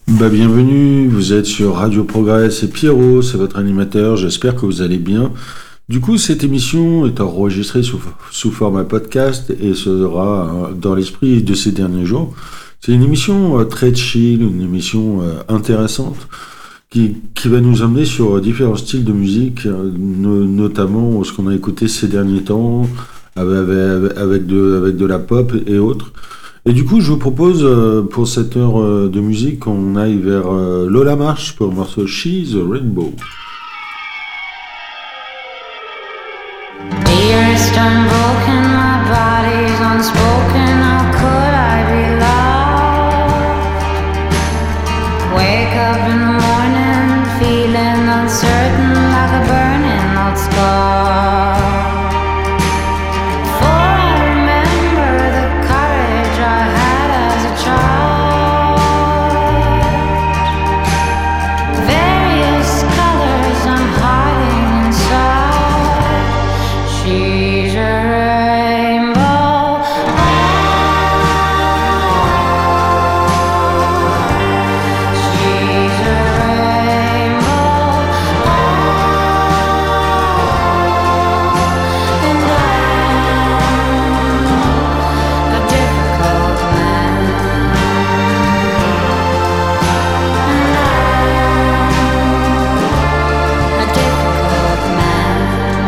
Bienvenue, vous êtes sur Radio Progrès, c'est Pierrot, c'est votre animateur, j'espère que vous allez bien. Du coup, cette émission est enregistrée sous format podcast et sera dans l'esprit de ces derniers jours. C'est une émission très chill, une émission intéressante qui va nous emmener sur différents styles de musique, notamment ce qu'on a écouté ces derniers temps avec de la pop et autres. Et du coup, je vous propose pour cette heure de musique qu'on aille vers Lola Marsh pour le morceau She's a Rainbow. Dearest, I'm broken, my body's unspoken. How could I be loved? Wake up in the morning, feeling uncertain, like a burning old scar. For I remember the courage I had as a child. Various colors I'm hiding inside. She's a rainbow. She's a rainbow. And I'm a difficult man. And I'm a difficult man.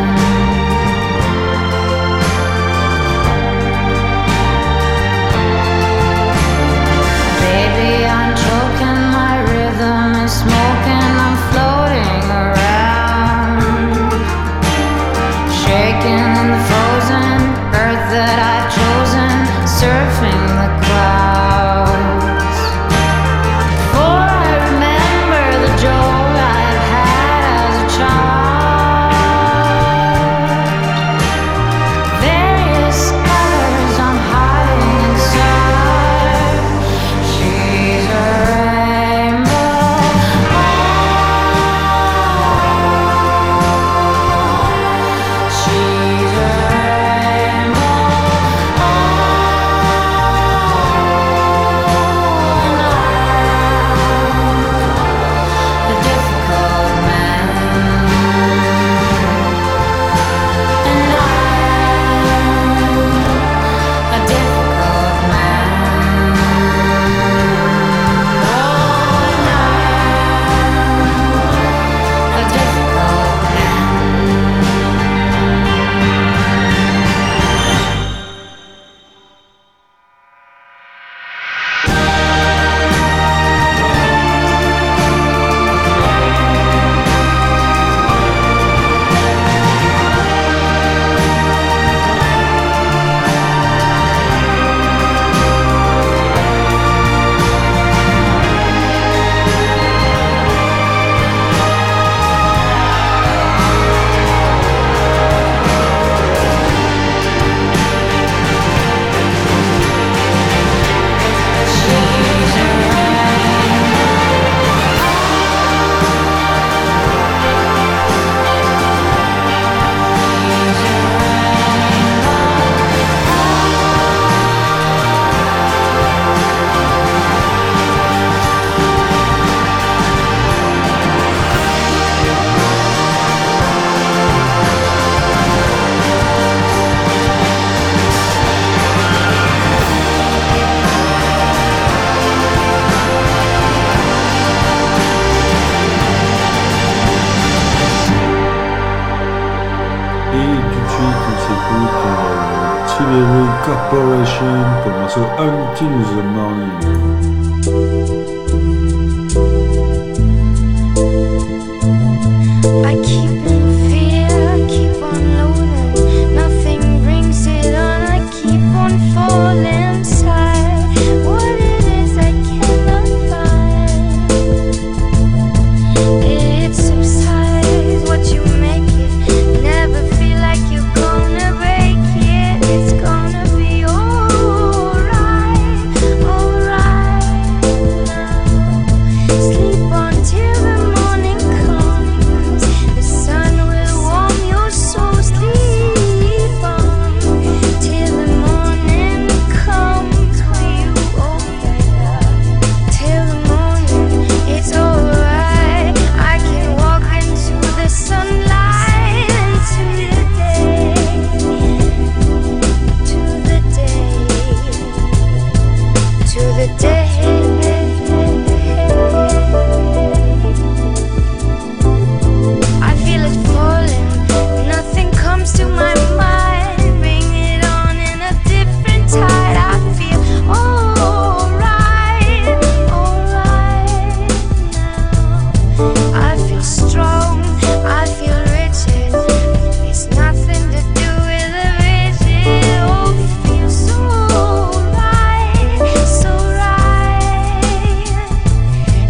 Baby, I'm choking, my rhythm is smoking, I'm floating around, shaking in the frozen earth that I've chosen, surfing the clouds. For I remember the joy I've had as a child. Various colors I'm hiding inside. She's a rainbow. She's a rainbow. And I'm a difficult man. And I'm a difficult man. A difficult Et tout de suite, on s'écoute TV Corporation pour le morceau Until the Morning. I keep in fear, keep on loathing. Nothing brings it on. I keep on falling inside. What it is I cannot find. It subsides. What you make it. Never feel like you're gonna break it. It's gonna be alright, alright.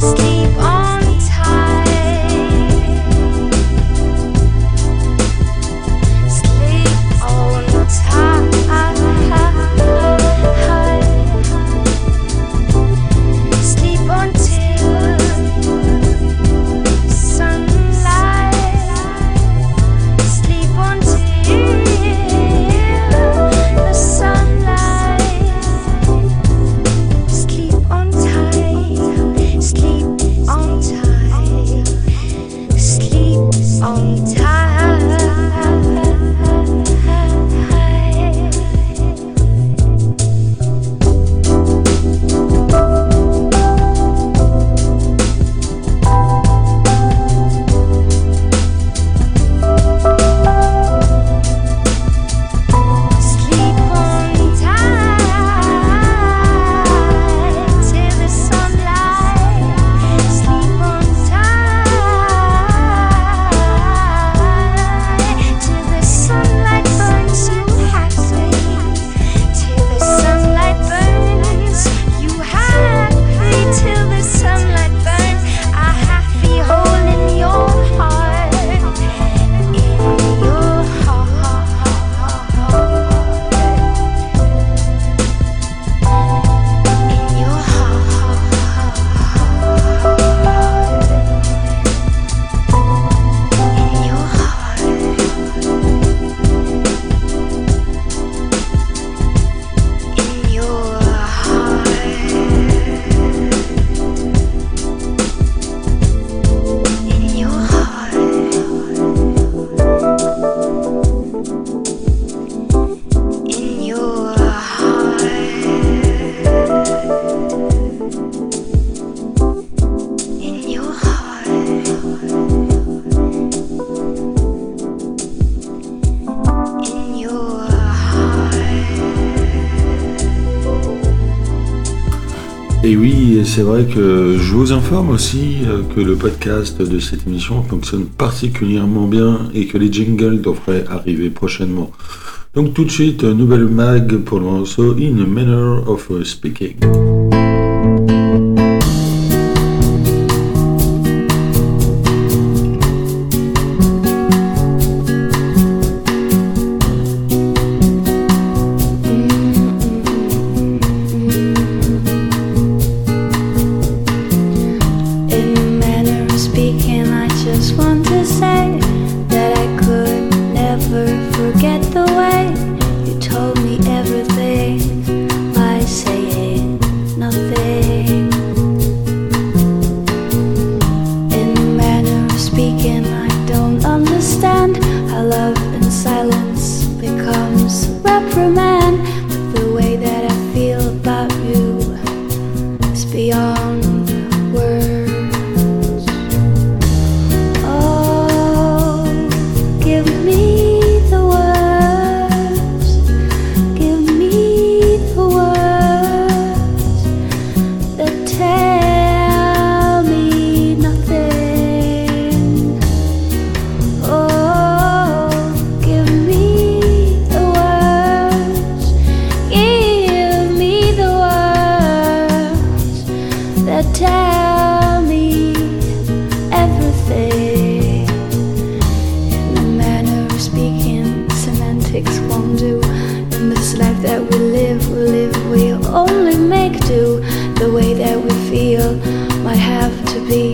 Sleep on tight. Sleep on tight. Sleep until sunlight. Sleep until the sunlight. Sleep on tight. Sleep on tight. Sleep on tight. Sleep on tight till the sunlight. Sleep on tight till the sunlight burns you happy. Till the sunlight burns you happy. Till the sunlight burns a happy hole in your heart. In your heart. In your Et oui, et c'est vrai que je vous informe aussi que le podcast de cette émission fonctionne particulièrement bien et que les jingles devraient arriver prochainement. Donc tout de suite, nouvelle mag pour le morceau In a Manner of Speaking. In a manner of speaking, I just want to say that I could never forget the way you told me everything by saying nothing. In a manner of speaking, I don't understand how love in silence becomes reprimand. But the way that I feel about you is beyond words. Oh, give me the words. Give me the words that tell me nothing. Oh, give me the words. Give me the words that tell me everything. In a manner of speaking, semantics won't do. In this life that we live, we only make do. The way that we feel might have to be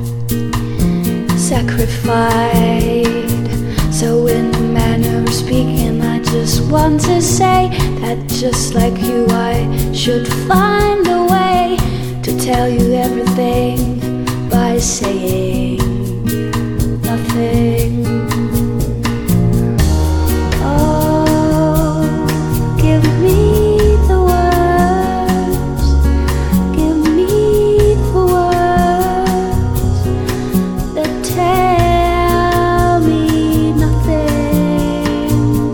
sacrificed. So in a manner of speaking, I just want to say that just like you, I should find a way to tell you everything by saying nothing. Oh, give me the words. Give me the words that tell me nothing.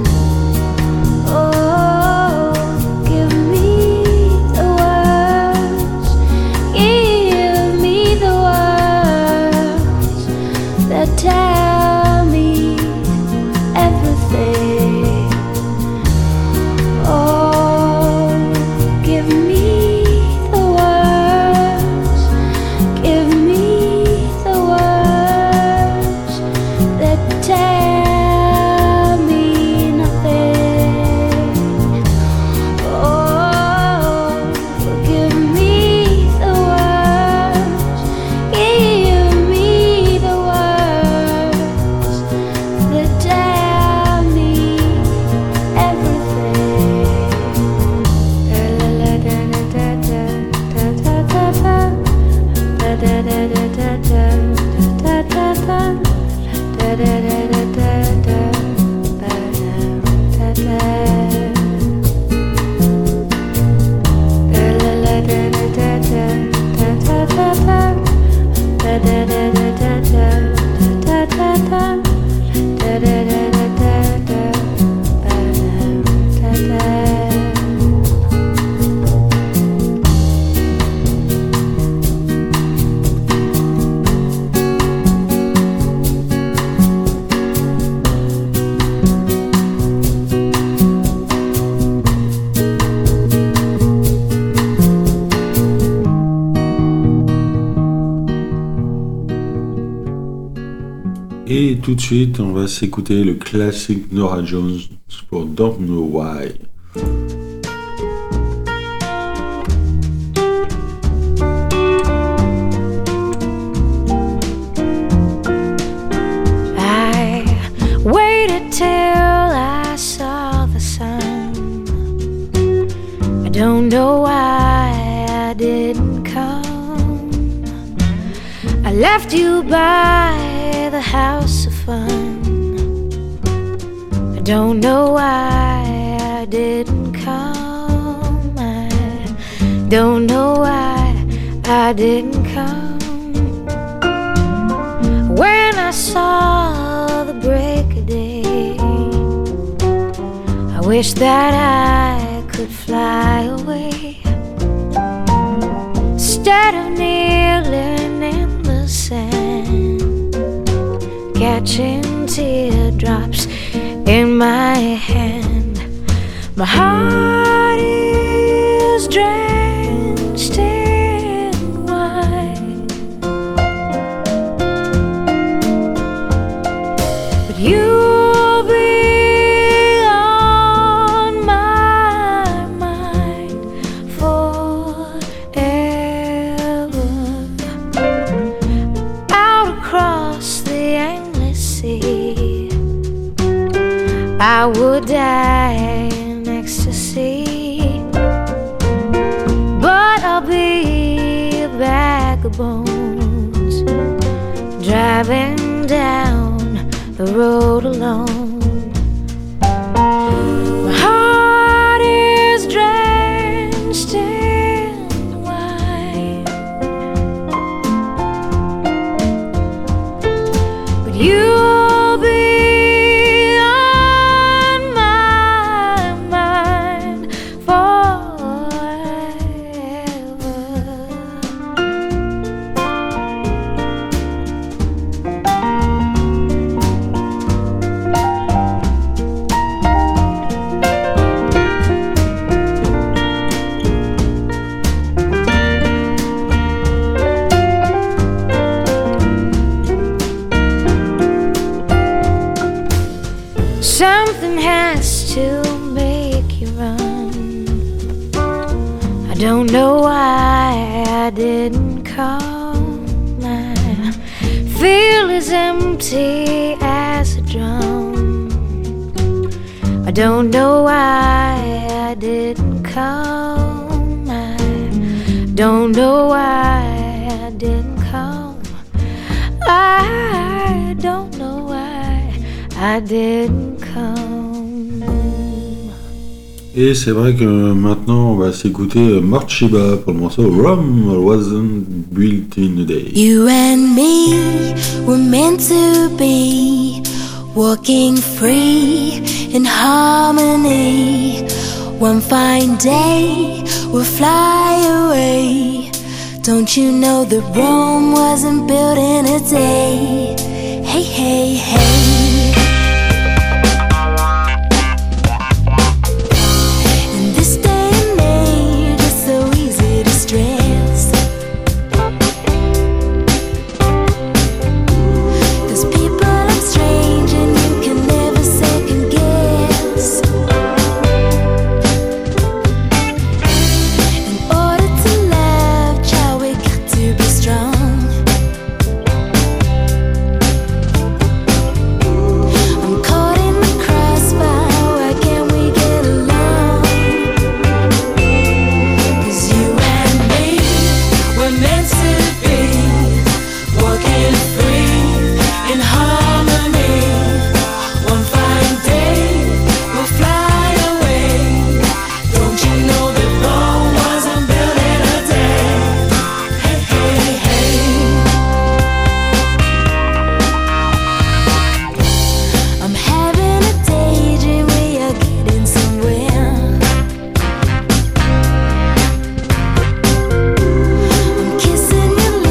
Oh, give me the words. Give me the words Et tout de suite, on va s'écouter le classique Norah Jones pour Don't Know Why. I waited till I saw the sun. I don't know why I didn't come. I left you by the house of fun. I don't know why I didn't come. I don't know why I didn't come. When I saw the break of day, I wish that I could fly away instead of kneeling in the sand, catching teardrops in my hand. My heart is drenched in wine, but you'll be on my mind forever. Out across the endless sea, I would die in ecstasy, but I'll be a bag of bones, driving down the road alone. My heart is drenched in wine, but you'll be on my mind forever. Something has to make you run. I don't know why I didn't come. I feel as empty as a drum. I don't know why I didn't come. I don't know why I didn't come. I don't know why I didn't come. Et c'est vrai que maintenant on va s'écouter Morchiba pour le morceau Rome Wasn't Built in a Day. You and me were meant to be, walking free in harmony. One fine day we'll fly away. Don't you know that Rome wasn't built in a day? Hey, hey, hey. In this day and age, it's so easy to stress, 'cause people are strange and you can never second guess. In order to love, child, we got to be strong. I'm caught in the crossfire, why can't we get along? 'Cause you and me were meant to be, walking free in harmony. One fine day we'll fly away. Don't you know that Rome wasn't built in a day? Hey, hey, hey. I'm having a daydream, we are getting somewhere. I'm kissing your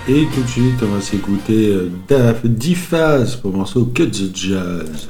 Et tout de suite, on va s'écouter Diphase pour le morceau Cut the Jazz.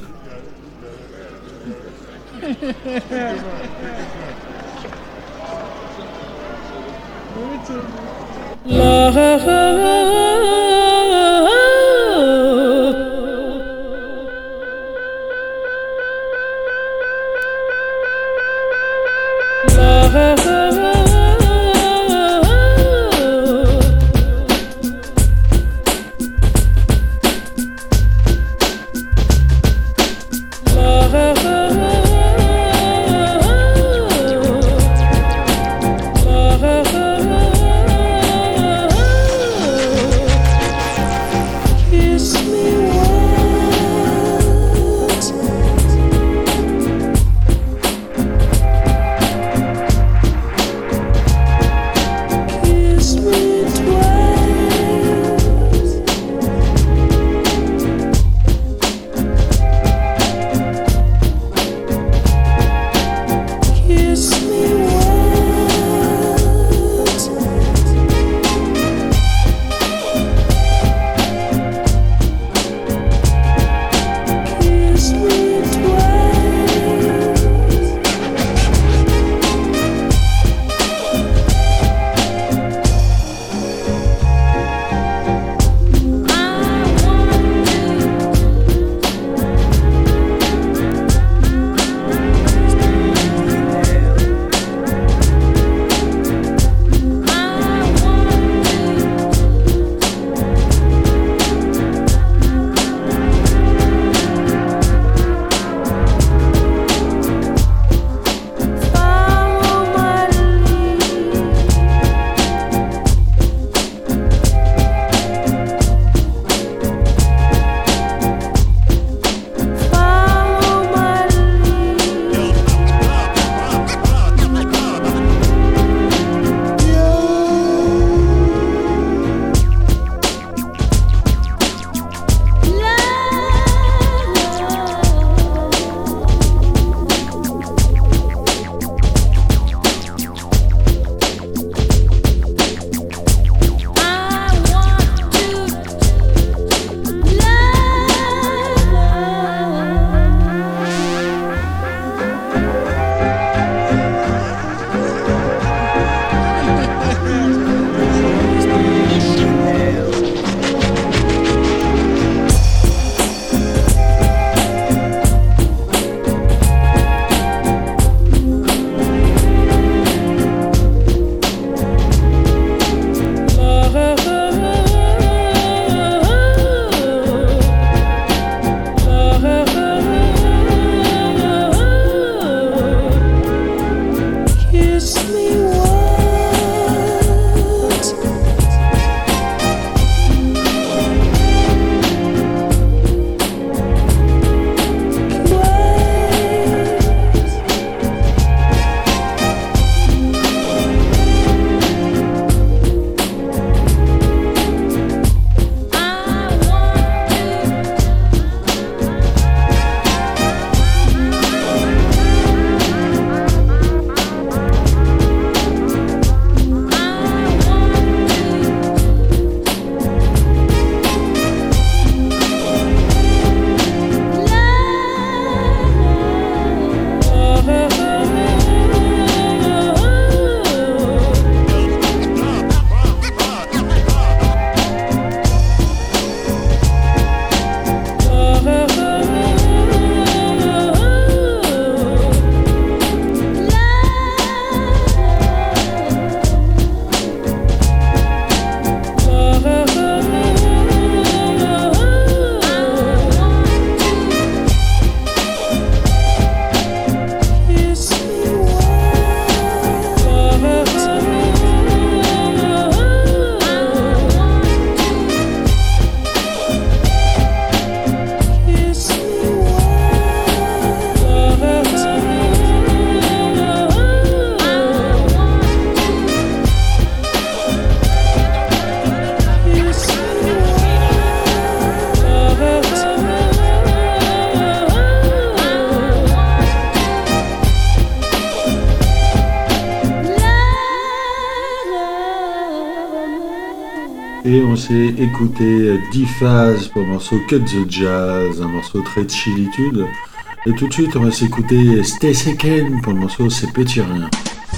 Et on s'est écouté D-Phase pour le morceau Cut the Jazz, un morceau très chillitude. Et tout de suite, on va s'écouter Stacey Kane pour le morceau C'est Petit Rien.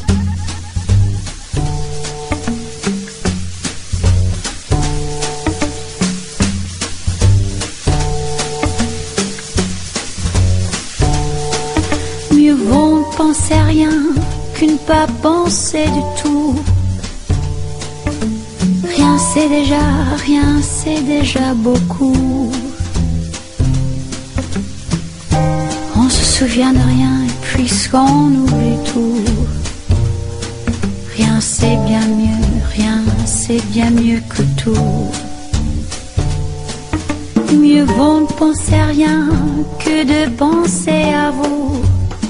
Mieux vaut ne penser à rien que ne pas penser du tout. Rien c'est déjà beaucoup. On se souvient de rien et puisqu'on oublie tout. Rien c'est bien mieux que tout. Mieux vaut ne penser à rien que de penser à vous.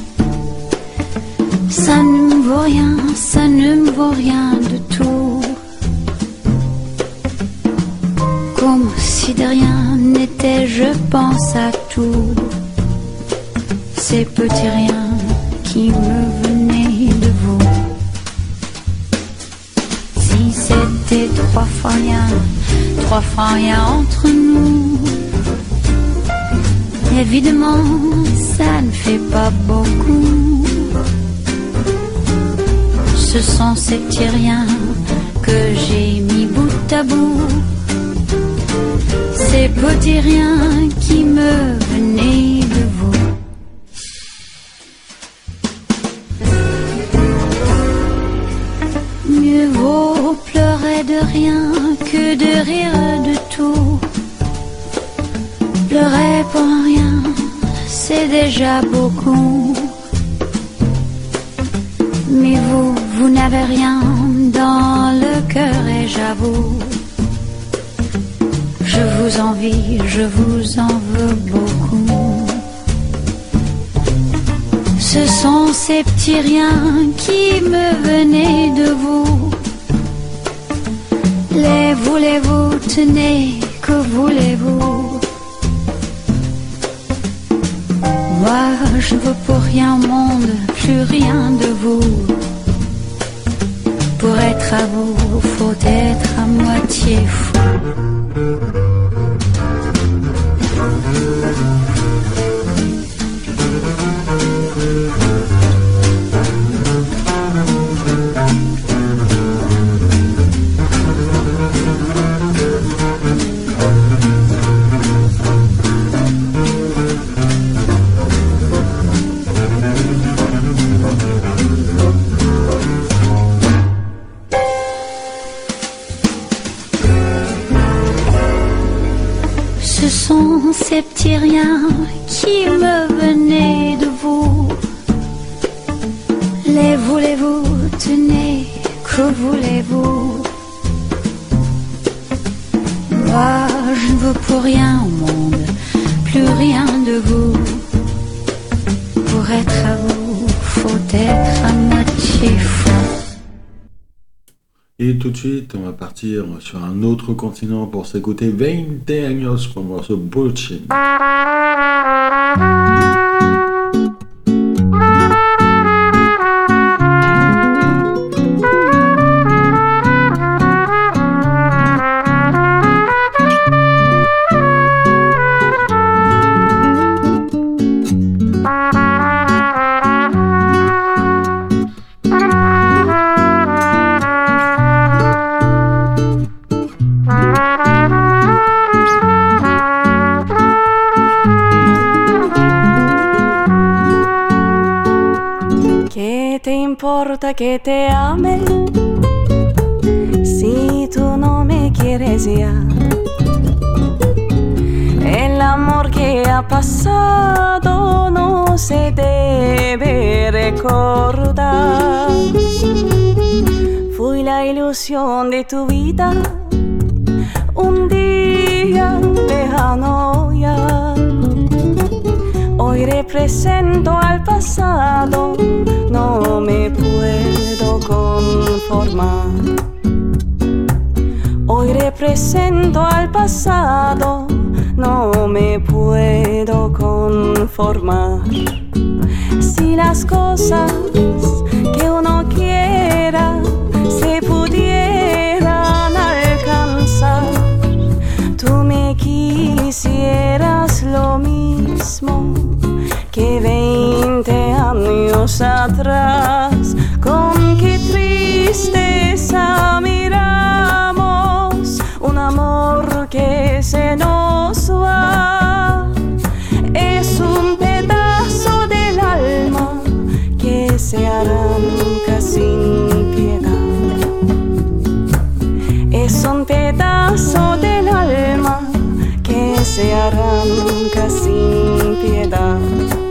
Ça ne me vaut rien de tout. Comme si de rien n'était, je pense à tout. Ces petits riens qui me venaient de vous. Si c'était trois fois rien entre nous. Évidemment, ça ne fait pas beaucoup. Ce sont ces petits riens que j'ai mis bout à bout. Ces petits riens qui me venaient de vous. Mieux vaut pleurer de rien que de rire de tout. Pleurer pour rien, c'est déjà beaucoup. Mais vous n'avez rien dans le cœur et j'avoue. Je vous envie, je vous en veux beaucoup. Ce sont ces petits riens qui me venaient de vous. Les voulez-vous, tenez, que voulez-vous? Moi, je veux pour rien au monde, plus rien de vous. Pour être à vous, faut être à moitié fou. Ces petits riens qui me venaient de vous. Les voulez-vous, tenez, que voulez-vous? Moi, je ne veux pour rien au monde, plus rien de vous. Pour être à vous, faut être à moitié fou. Et tout de suite, on va partir sur un autre continent pour s'écouter 20 años pour le morceau Bullshit. importa que te ame si tú no me quieres ya. El amor que ha pasado no se debe recordar. Fui la ilusión de tu vida, un día lejano ya. Hoy represento al pasado, no me puedo conformar. Hoy represento al pasado, no me puedo conformar. Si las cosas que uno quiera se pudieran alcanzar, quisieras lo mismo que 20 años atrás, con qué tristeza miramos un amor que se nos va. Es un pedazo del alma que se arranca sin piedad. Es un pedazo del alma que se arranca sin piedad.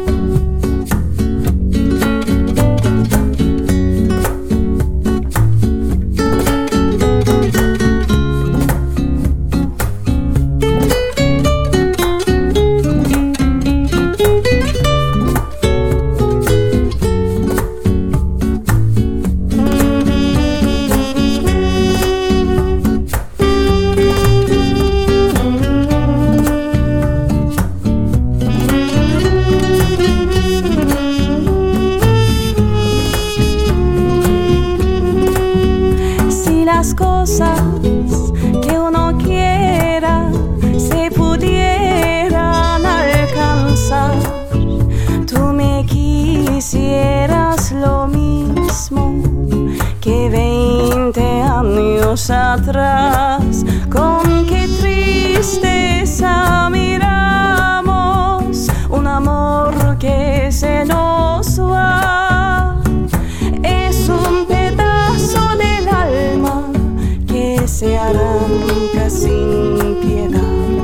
Las cosas que uno quiera se pudieran alcanzar, tú me quisieras lo mismo que 20 años atrás, con qué tristeza miramos un amor que se nos va. Es un pedazo del alma que se arranca sin piedad.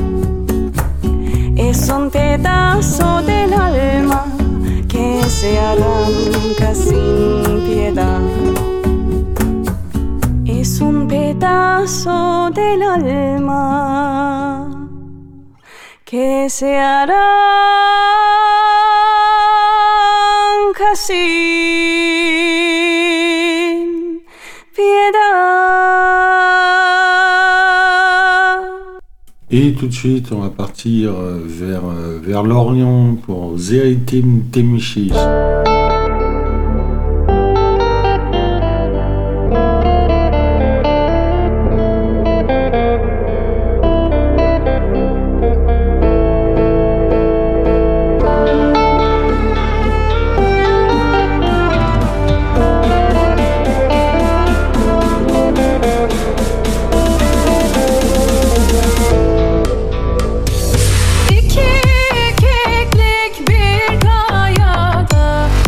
Es un pedazo del alma que se arranca sin piedad. Es un pedazo del alma que se arranca sin piedad. Et tout de suite, on va partir vers l'Orient pour Zeritim Temishis. İki keklik bir kayada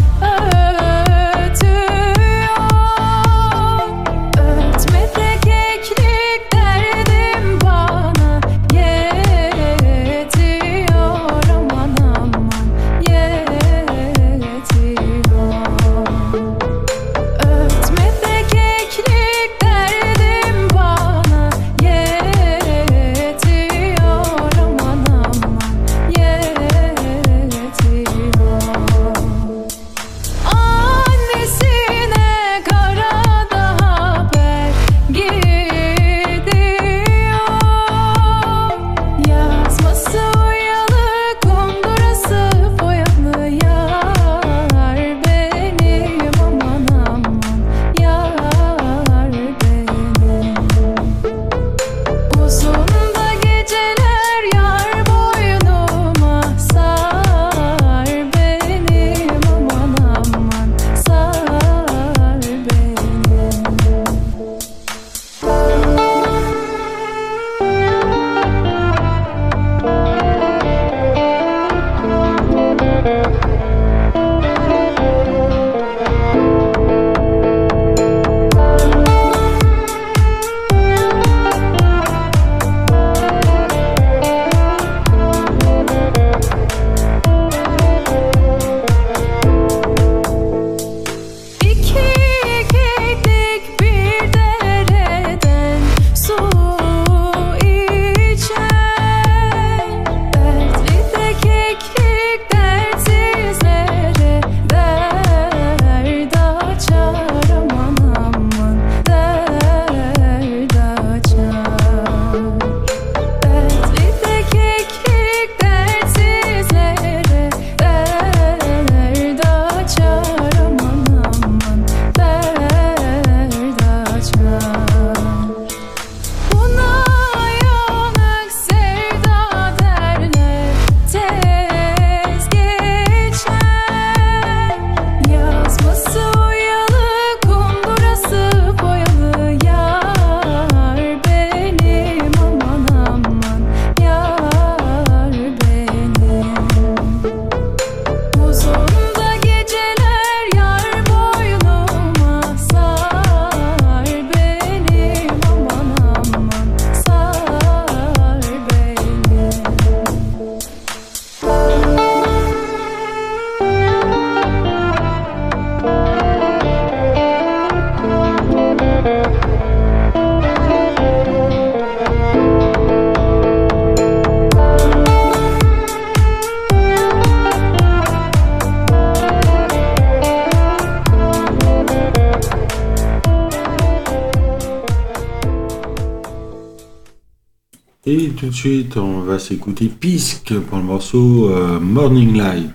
tout de suite, on va s'écouter Pisque pour le morceau Morning Light.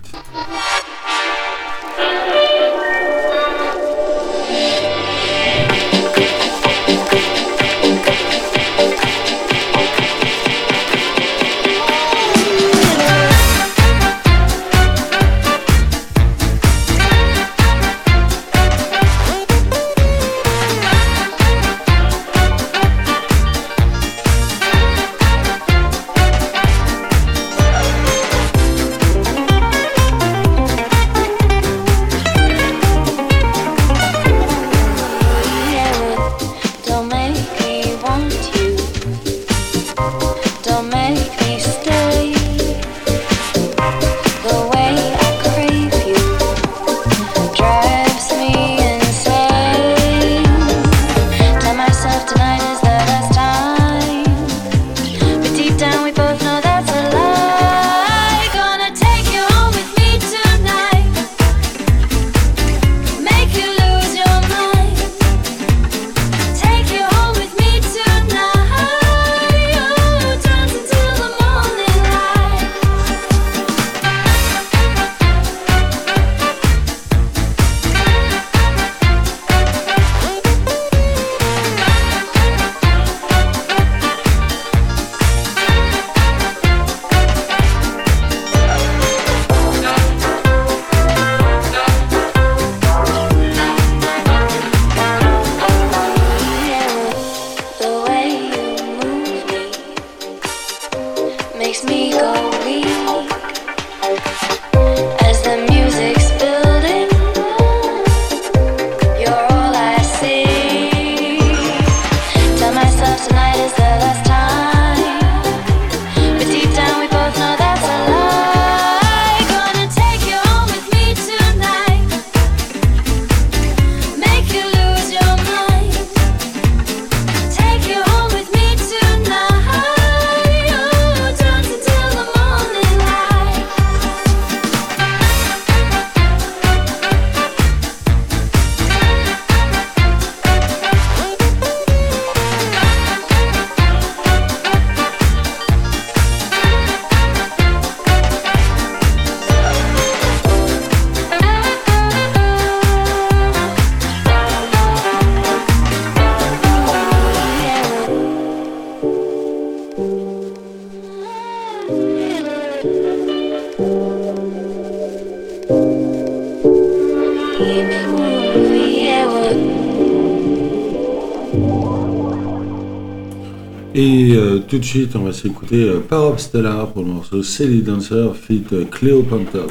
Et tout de suite, on va s'écouter Power of Stellar pour le morceau Silly Dancer feat Cleo Panthers.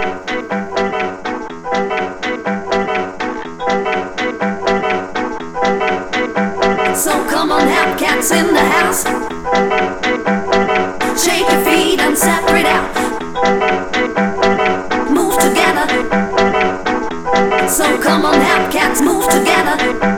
So come on, have cats in the house. Shake your feet and separate out. Move together. So come on, have cats, move together.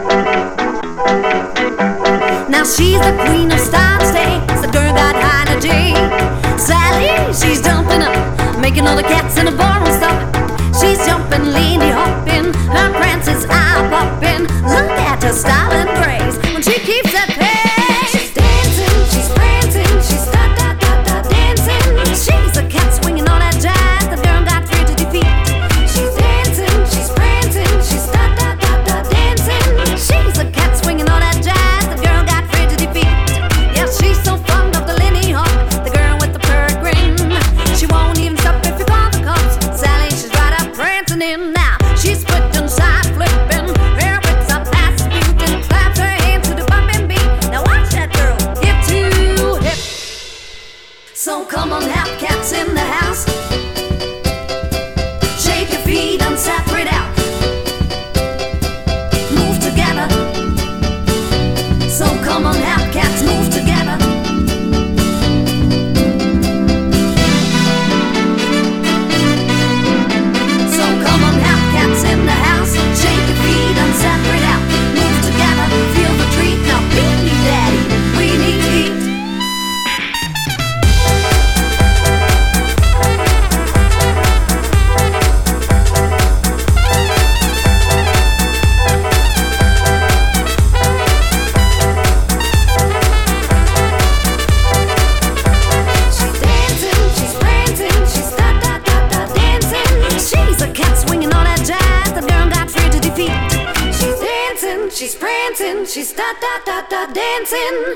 Now she's the queen of style states. The girl got high energy. Sally, she's jumping up, making all the cats in the bar and stop. She's jumping, leaning, hopping. Her prances eye popping. Look at her style and grace when she keeps that pace. She's dancing, she's prancing, she's da-da-da-da dancing. She's a cat swinging all that jazz. The girl got free to defeat. She's dancing, she's prancing, she's da-da-da-da dancing. She's a cat swinging all that jazz. The girl got free to defeat. Yeah, she's so fond of the Lindy Hop, the girl with the peregrine. She won't even stop if you call the cops. Sally, she's right up prancing in now. She's flipping, side flipping. Her whips up past muting. Claps her hands to the bumping beat. Now watch that girl, hip to hip. So come on, have cats in the house. Shake your feet and separate out. Move together. So come on, have cats, move together. So come on, have cats in the house. Shake your feet and separate out. Move together, feel the treat. Now beat me, daddy, we need to eat. she's da dancing.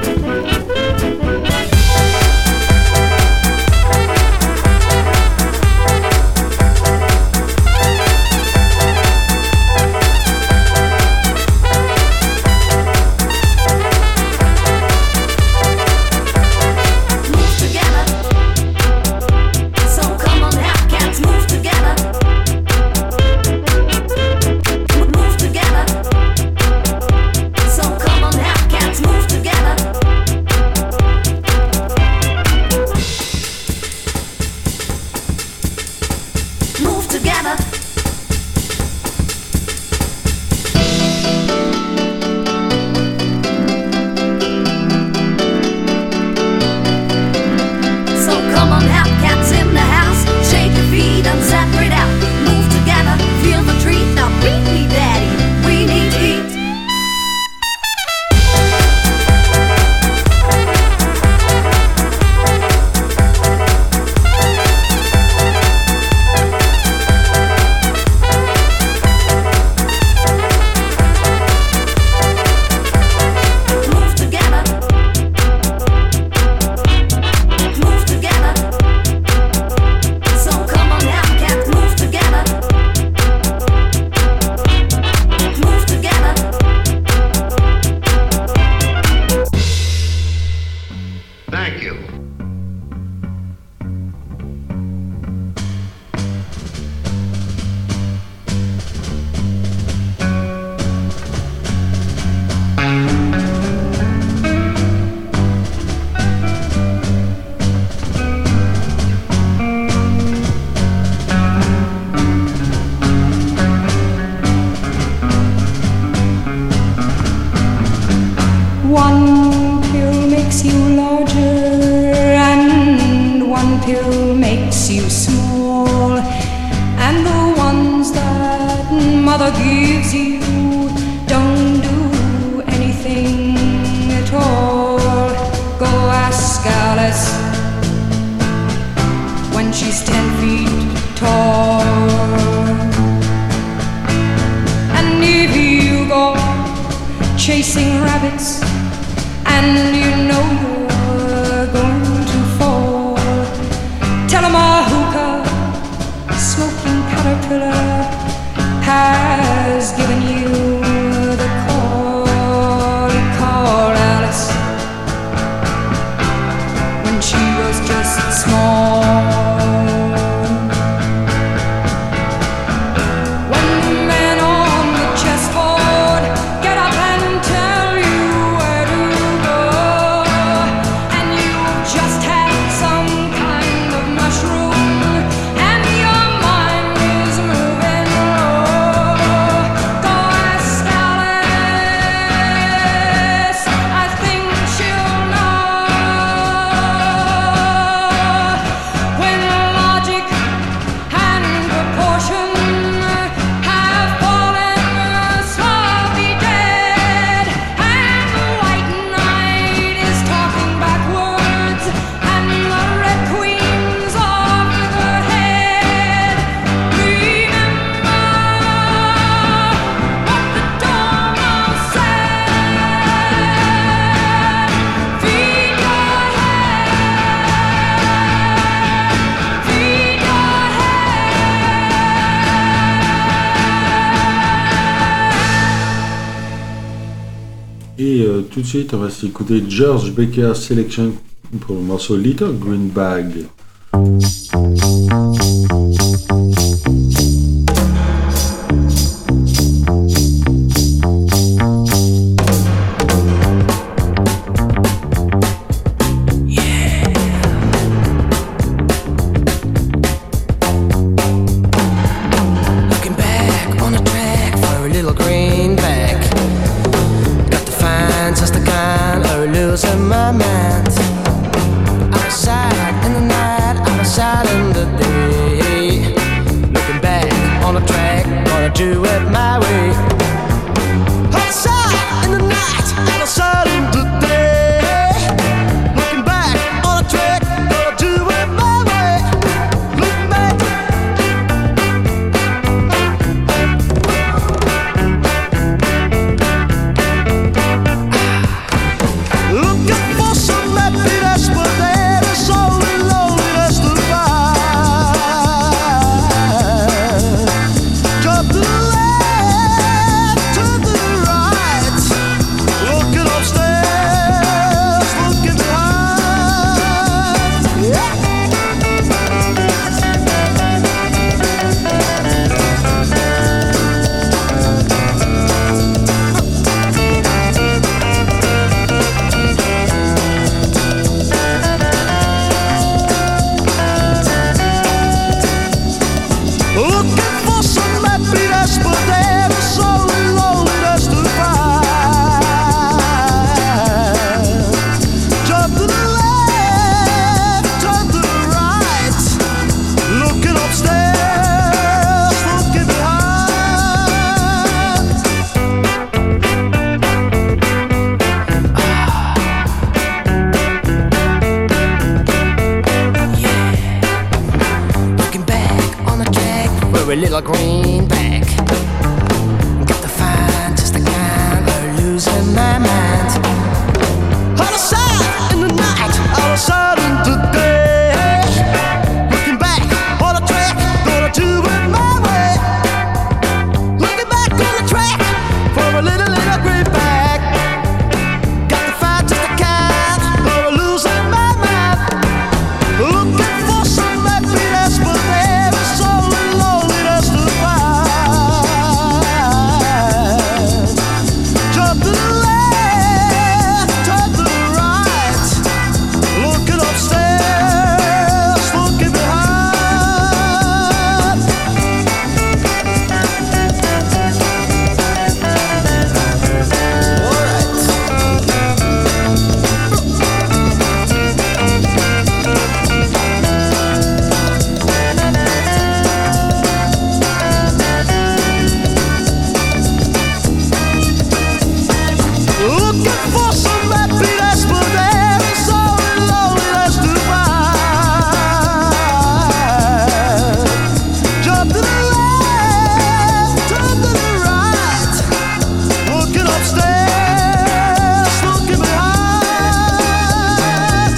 One pill makes you larger and one pill makes you small, and the ones that mother gives you don't do anything at all. Go ask Alice when she's 10 feet tall. And if you go chasing rabbits and you know you're going to fall, tell 'em a hookah smoking caterpillar has given you the call. He called Alice when she was just small. When the men on the chessboard get up and tell you where to go, and you've just had some kind of mushroom and your mind is moving low, go ask Alice, I think she'll know. When logic and proportion have fallen slowly dead, and the white knight is talking backwards, and the red queen's off with her head, remember what the Dormouse said. Feed your head, feed your Et tout de suite, on va s'écouter George Baker Selection pour le morceau Little Green Bag. Looking back on the track for a little greenback. Got to find just the kind of losing my mind. Outside in the night, outside a little greenback. Got to find just the kind of losing my mind. Out of sight in the night, out of sight in the day. Looking back on the track, gonna do it my way. Looking back on the track for a little greenback. Got to find just the kind of losing my mind. Looking for some happiness, but there is so loneliness to find. Jump to the left, turn to the right. Looking upstairs, looking behind. All right. Looking for some happiness, but there is only loneliness to find. Jump to the left, turn to the right. Looking upstairs, looking behind.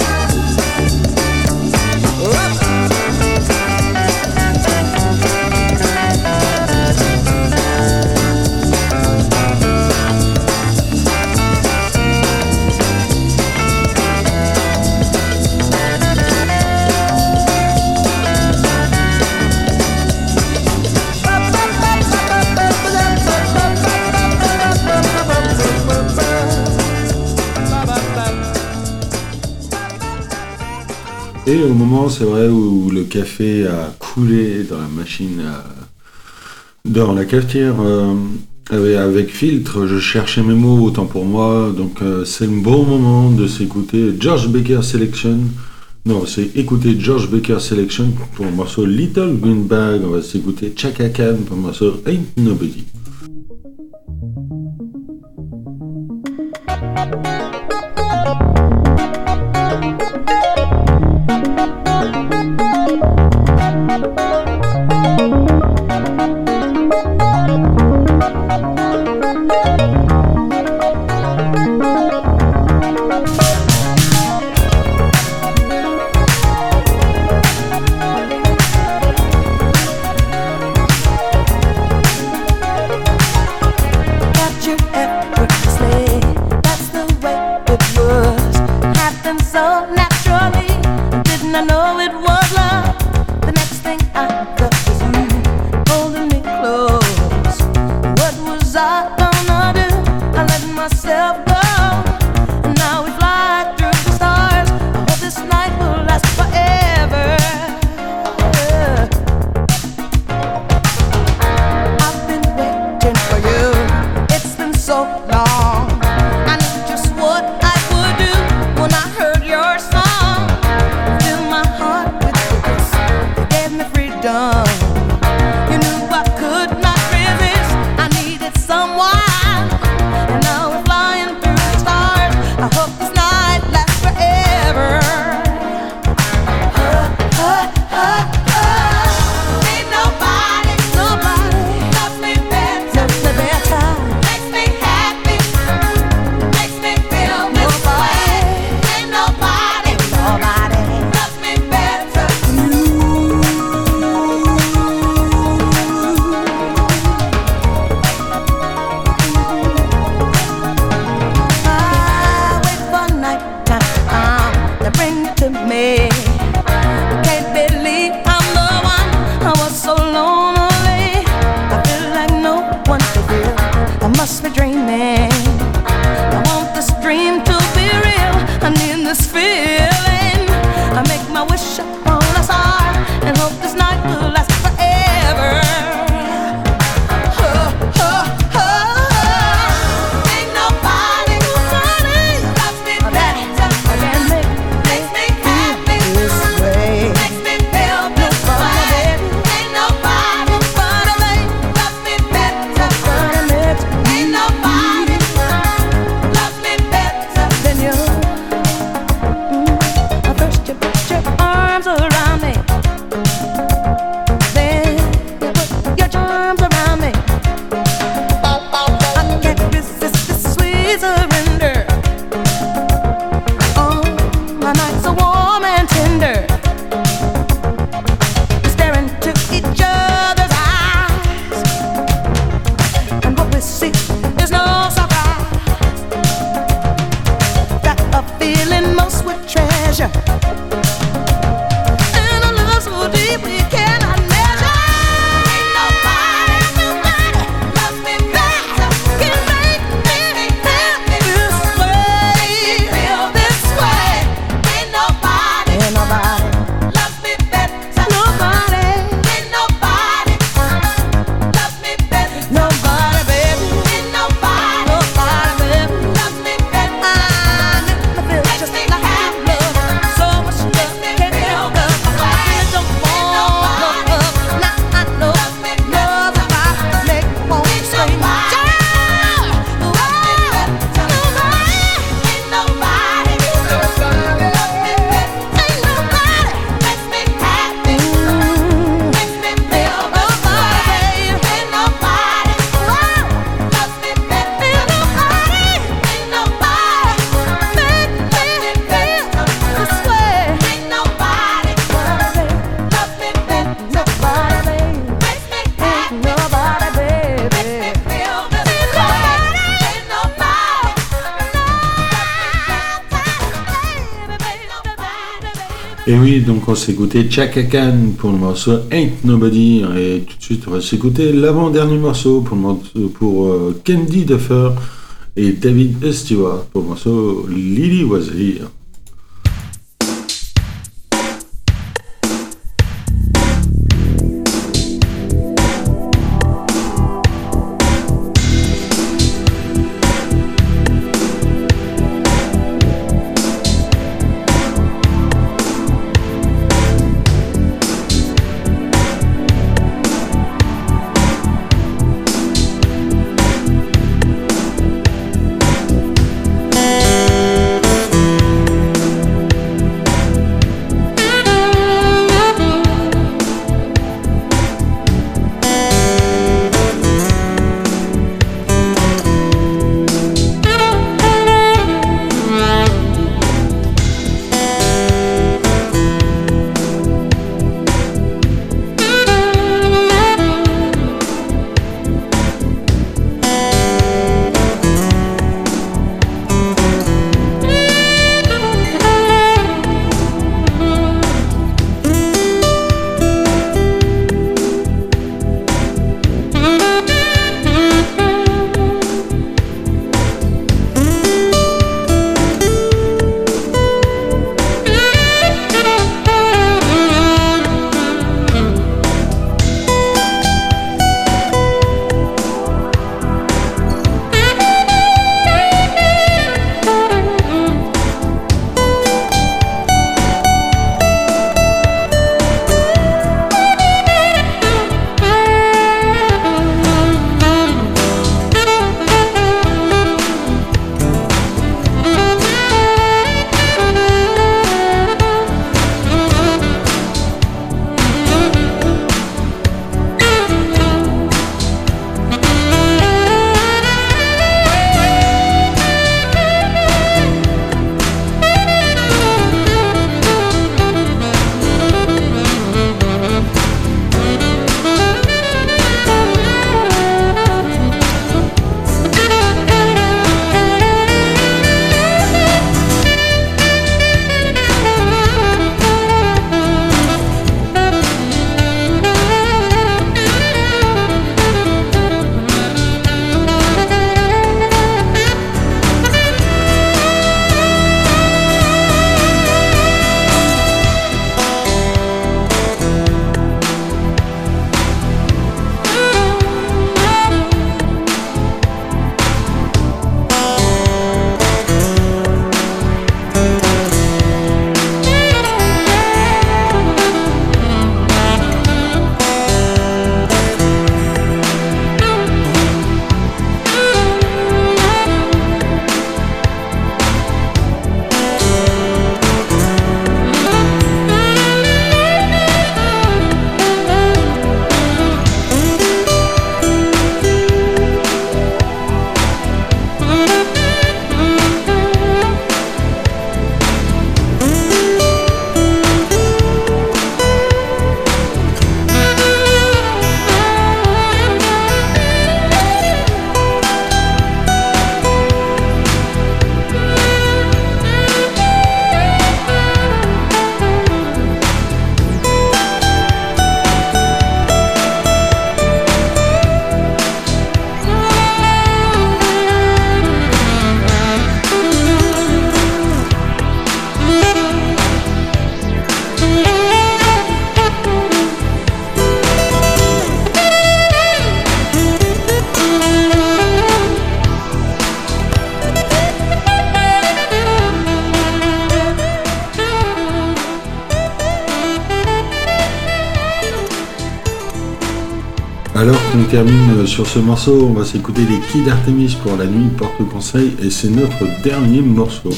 Et au moment, c'est vrai, où le café a coulé dans la machine, dans la cafetière, avec filtre, je cherchais mes mots, autant pour moi. Donc c'est le bon moment de s'écouter George Baker Selection. Non, c'est écouter George Baker Selection pour le morceau Little Green Bag. On va s'écouter Chaka Khan pour le morceau Ain't Nobody. Got you effortlessly. That's the way it was. Happened so naturally. Didn't I know it was love? The next thing I thought was you holding me close. What was I gonna do? I let myself go. And now we fly through the stars. I hope this night will last forever. I've been waiting for you. It's been so long. I knew just what I would do when I heard your song. Fill my heart with your kiss. You gave me freedom. You knew I could not resist. I needed someone. And now we're flying through the stars. I hope this night lasts forever. Ain't nobody loves me better. Makes me happy. Makes me feel this way. Ain't nobody loves me better. I wait for nighttime to bring you to me. Can't believe I'm the one. I was so lonely. I feel like no one is real. I must be dreaming. I want this dream to be real. I need this feeling. I make my wish upon a star and hope this night will last forever. Ain't nobody loves me better. Makes me happy. Et oui, donc on s'est écouté Chaka Khan pour le morceau Ain't Nobody. Et tout de suite, on va s'écouter l'avant-dernier morceau pour Candy Duffer et David Stewart pour le morceau Lily Was Here. Alors qu'on termine sur ce morceau, on va s'écouter les Kid Artemis pour La Nuit porte conseil et c'est notre dernier morceau.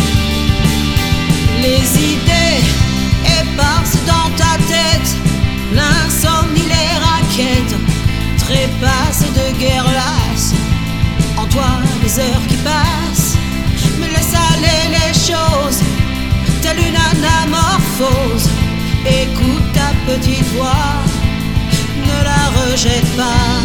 Les idées éparses dans ta tête, les heures qui passent me laissent aller les choses, telle une anamorphose. Écoute ta petite voix, ne la rejette pas.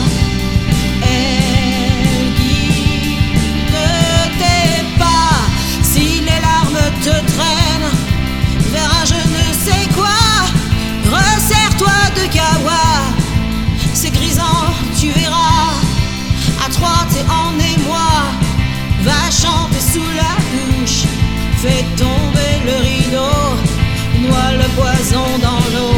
Elle guide tes pas. Si les larmes te traînent vers un je ne sais quoi, resserre-toi de kawa. C'est grisant, tu verras. À trois, t'es en émoi. Va chanter sous la douche. Fais tomber le rideau. Noie le poison dans l'eau.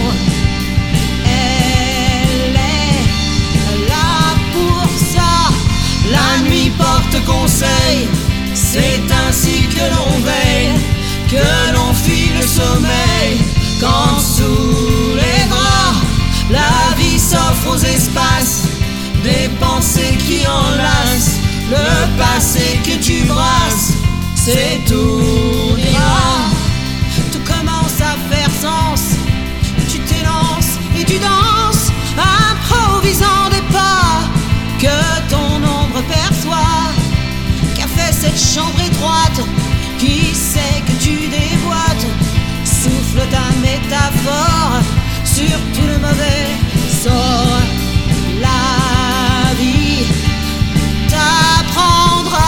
Elle est là pour ça. La nuit porte conseil. C'est ainsi que l'on veille, que l'on fuit le sommeil. Quand sous les draps la vie s'offre aux espaces, des pensées qui enlacent le passé que tu brasses. C'est tout ira. Tout commence à faire sens. Tu t'élances et tu danses, improvisant des pas que ton ombre perçoit. Qu'a fait cette chambre étroite? Qui sait que tu déboîtes? Souffle ta métaphore sur tout le mauvais sort. La vie t'apprendra.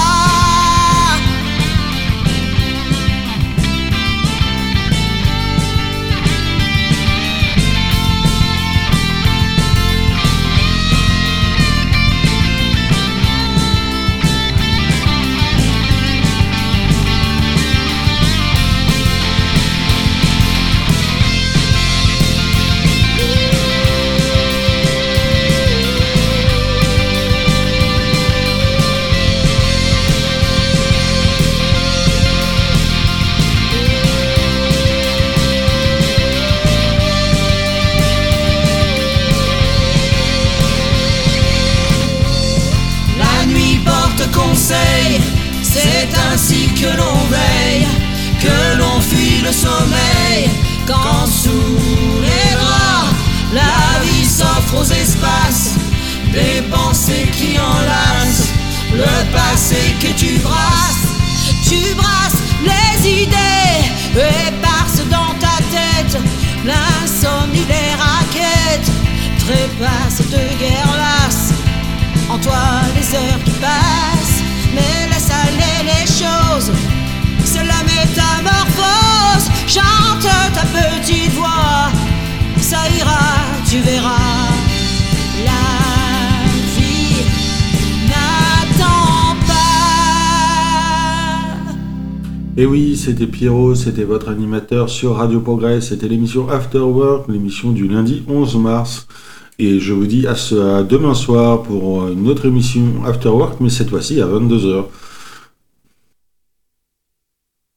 C'est ainsi que l'on veille, que l'on fuit le sommeil. Quand sous les draps la vie s'offre aux espaces, des pensées qui enlacent le passé que tu brasses. Tu brasses les idées éparses dans ta tête. L'insomnie, les raquettes trépassent de guerre lasse. En toi les heures qui passent, mais laisse aller les choses. C'est la métamorphose. Chante ta petite voix, ça ira, tu verras. La vie n'attend pas. Et oui, c'était Pierrot, c'était votre animateur sur Radio Progrès. C'était l'émission After Work, l'émission du lundi 11 mars. Et je vous dis à demain soir pour une autre émission After Work, mais cette fois-ci à 22h.